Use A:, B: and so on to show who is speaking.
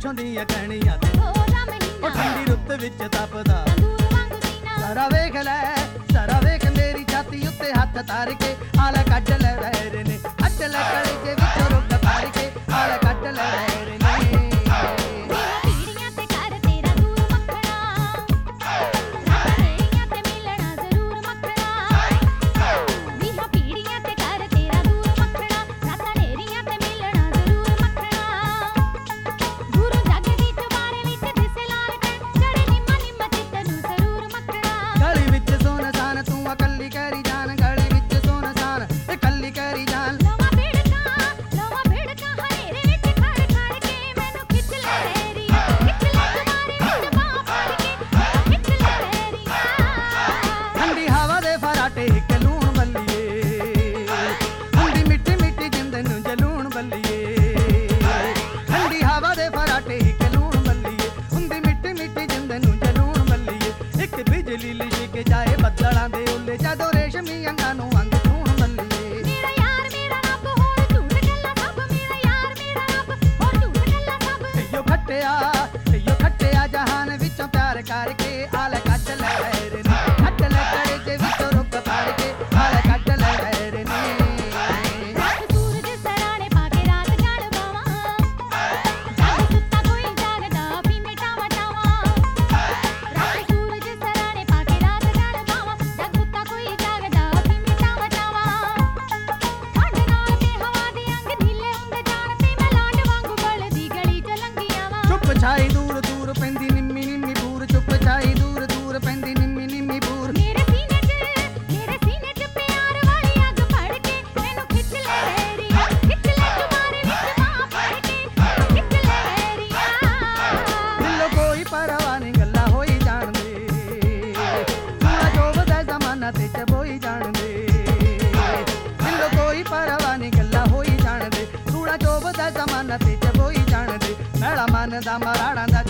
A: ਪਿੱਛੋਂ ਦੀਆਂ ਕਹਿਣੀਆਂ ਤੇ ਉਹ ਠੰਡੀ ਰੁੱਤ ਵਿੱਚ ਤਪਦਾ ਸਾਰਾ ਵੇਖ ਲੈ, ਸਾਰਾ ਵੇਖ ਮੇਰੀ ਛਾਤੀ ਉੱਤੇ ਹੱਥ ਧਰ ਕੇ ਆਲਾ ਕੱਢ ਲੈ ਵੈਰ ਨੇ, ਅੱਡ ਲੈ ਕਲੇਜੇ ਵਿੱਚੋਂ ਰੁੱਗ ਫੜ ਕੇ ਆਲਾ ਕੱਢ ਲੈ ਵੈਰ ਨੇ। ਛਾਈ ਦੂਰ ਦੂਰ ਪੈਂਦੀ ਨਿੰਮੀ ਨਿੰਮੀ ਬੂਰ, ਚੁੱਪ ਛਾਈ ਦੂਰ ਦੂਰ ਪੈਂਦੀ ਨਿੰਮੀ ਨਿੰਮੀ ਬੂਰ।
B: ਮੇਰੇ ਸੀਨੇ 'ਚ ਪਿਆਰ ਵਾਲੀ ਅੱਗ ਫੜ ਕੇ ਮੈਨੂੰ ਖਿੱਚ ਲੈ ਵੇਰੀਆ, ਖਿੱਚ ਲੈ ਤੁਮਾਰੇ ਵਿੱਚ ਬਾਹ ਫੜ ਕੇ ਖਿੱਚ ਲੈ ਵੇਰੀਆ।
A: ਦਿਲੋਂ ਕੋਈ ਪਰਵਾਹ ਨਹੀਂ ਗੱਲਾਂ ਹੋਈ ਜਾਣਦੇ, ਪੂਰਾ ਜੋਬਦਾ ਜ਼ਮਾਨਾ ਤੇ ਚਬੋਈ ਜਾਣਦੇ। ਦਿਲੋਂ ਕੋਈ ਪਰਵਾਹ ਨਹੀਂ ਗੱਲਾਂ ਹੋਈ ਜਾਣਦੇ, ਪੂਰਾ ਜੋਬਦਾ ਜ਼ਮਾਨਾ ਤੇ ਚਬੋਈ ਜਾਣਦੇ। ਮੈਲਾ ਮਨ ਦਾ ਮਰਾੜਾਂ ਦਾ